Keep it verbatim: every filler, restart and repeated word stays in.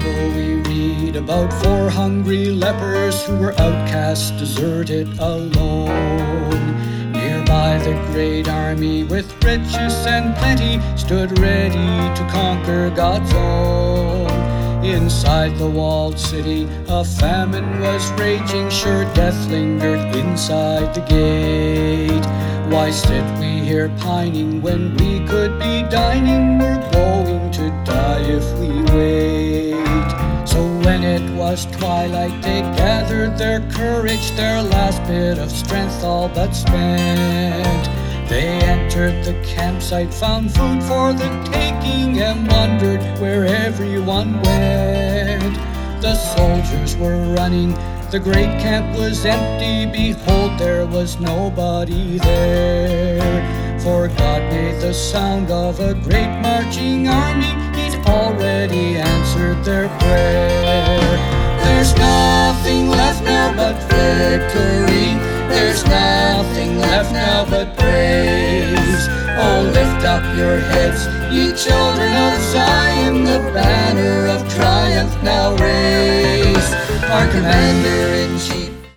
Bible we read about four hungry lepers who were outcast, deserted, alone. Nearby the great army with riches and plenty stood ready to conquer God's own. Inside the walled city a famine was raging, sure death lingered inside the gate. Why sit we here pining when we could be dining? We're going to die if we wait. So when it was twilight they gathered their courage, their last bit of strength all but spent. They entered the campsite, found food for the taking, and wondered where everyone went. The soldiers were running, the great camp was empty. Behold, there was nobody there. For God made the sound of a great marching army, He'd already answered their prayer. There's nothing left now but victory. There's nothing left now but praise. Oh, lift up your heads, ye children of Zion, the banner of triumph now raise. Our commander